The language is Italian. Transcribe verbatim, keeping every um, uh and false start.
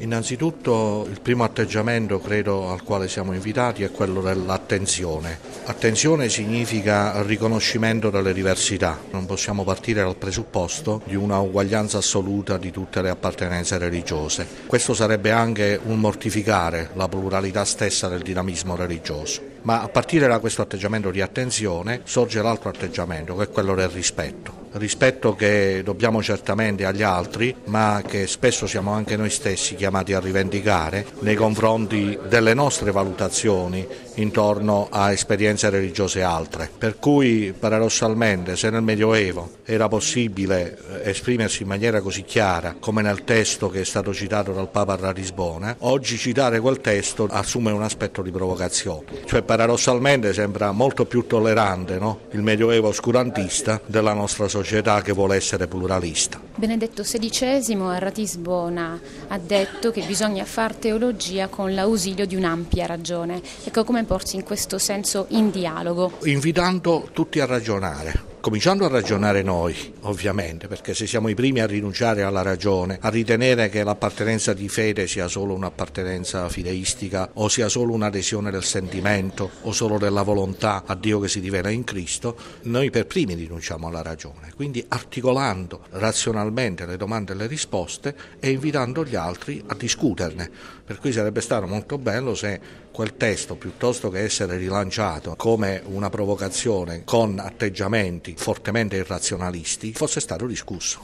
Innanzitutto il primo atteggiamento credo al quale siamo invitati è quello dell'attenzione. Attenzione significa riconoscimento delle diversità, non possiamo partire dal presupposto di una uguaglianza assoluta di tutte le appartenenze religiose. Questo sarebbe anche un mortificare la pluralità stessa del dinamismo religioso. Ma a partire da questo atteggiamento di attenzione sorge l'altro atteggiamento, che è quello del rispetto. Rispetto che dobbiamo certamente agli altri, ma che spesso siamo anche noi stessi chiamati a rivendicare nei confronti delle nostre valutazioni intorno a esperienze religiose altre. Per cui, paradossalmente, se nel Medioevo era possibile esprimersi in maniera così chiara, come nel testo che è stato citato dal Papa a Ratisbona, oggi citare quel testo assume un aspetto di provocazione. Cioè, paradossalmente sembra molto più tollerante, no? Il Medioevo oscurantista della nostra società che vuole essere pluralista. Benedetto sedicesimo a Ratisbona ha detto che bisogna far teologia con l'ausilio di un'ampia ragione. Ecco, come porsi in questo senso in dialogo? Invitando tutti a ragionare. Cominciando a ragionare noi, ovviamente, perché se siamo i primi a rinunciare alla ragione, a ritenere che l'appartenenza di fede sia solo un'appartenenza fideistica o sia solo un'adesione del sentimento o solo della volontà a Dio che si rivela in Cristo, noi per primi rinunciamo alla ragione. Quindi articolando razionalmente le domande e le risposte e invitando gli altri a discuterne. Per cui sarebbe stato molto bello se quel testo, piuttosto che essere rilanciato come una provocazione con atteggiamenti fortemente irrazionalisti, fosse stato discusso.